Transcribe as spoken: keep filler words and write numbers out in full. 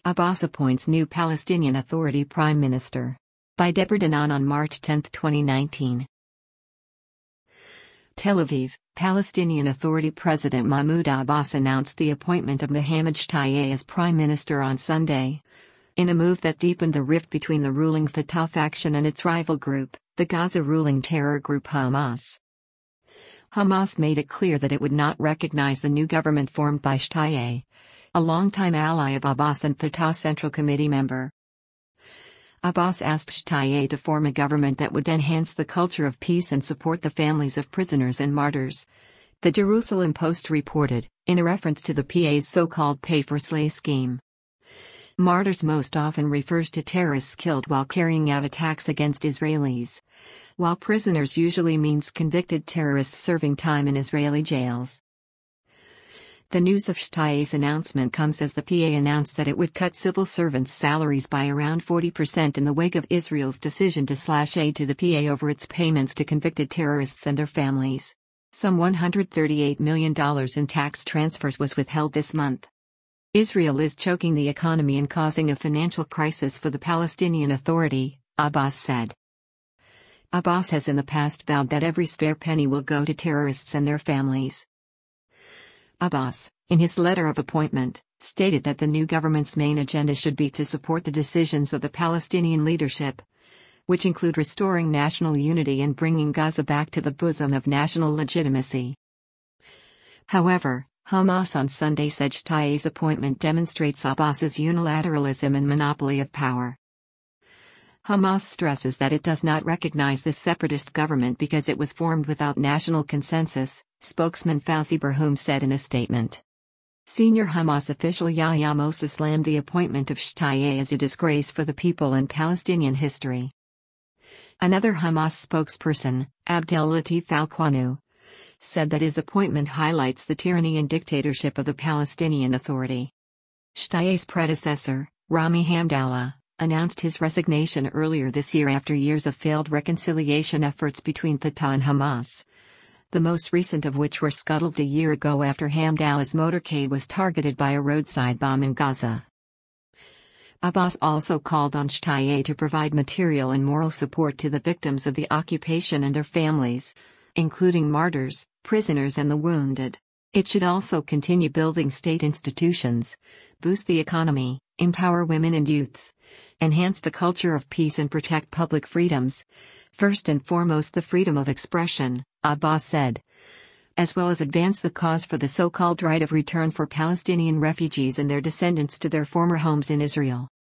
Abbas appoints new Palestinian Authority Prime Minister. By Deborah Danan on March tenth twenty nineteen. Tel Aviv, Palestinian Authority President Mahmoud Abbas announced the appointment of Mohammed Shtayyeh as Prime Minister on Sunday, in a move that deepened the rift between the ruling Fatah faction and its rival group, the Gaza ruling terror group Hamas. Hamas made it clear that it would not recognize the new government formed by Shtayyeh, a longtime ally of Abbas and Fatah Central Committee member. Abbas asked Shtayyeh to form a government that would enhance the culture of peace and support the families of prisoners and martyrs, the Jerusalem Post reported, in a reference to the P A's so-called pay-for-slay scheme. Martyrs most often refers to terrorists killed while carrying out attacks against Israelis, while prisoners usually means convicted terrorists serving time in Israeli jails. The news of Shtayyeh's announcement comes as the P A announced that it would cut civil servants' salaries by around forty percent in the wake of Israel's decision to slash aid to the P A over its payments to convicted terrorists and their families. Some one hundred thirty-eight million dollars in tax transfers was withheld this month. Israel is choking the economy and causing a financial crisis for the Palestinian Authority, Abbas said. Abbas has in the past vowed that every spare penny will go to terrorists and their families. Abbas, in his letter of appointment, stated that the new government's main agenda should be to support the decisions of the Palestinian leadership, which include restoring national unity and bringing Gaza back to the bosom of national legitimacy. However, Hamas on Sunday said Shtayyeh's appointment demonstrates Abbas's unilateralism and monopoly of power. Hamas stresses that it does not recognize this separatist government because it was formed without national consensus, spokesman Fawzi Barhoum said in a statement. Senior Hamas official Yahya Moussa slammed the appointment of Shtayyeh as a disgrace for the people and Palestinian history. Another Hamas spokesperson, Abdel Latif Al-Qanu, said that his appointment highlights the tyranny and dictatorship of the Palestinian Authority. Shtayyeh's predecessor, Rami Hamdallah, announced his resignation earlier this year after years of failed reconciliation efforts between Fatah and Hamas, the most recent of which were scuttled a year ago after Hamdallah's motorcade was targeted by a roadside bomb in Gaza. Abbas also called on Shtayyeh to provide material and moral support to the victims of the occupation and their families, including martyrs, prisoners and the wounded. It should also continue building state institutions, boost the economy, empower women and youths, enhance the culture of peace and protect public freedoms, first and foremost the freedom of expression, Abbas said, as well as advance the cause for the so-called right of return for Palestinian refugees and their descendants to their former homes in Israel.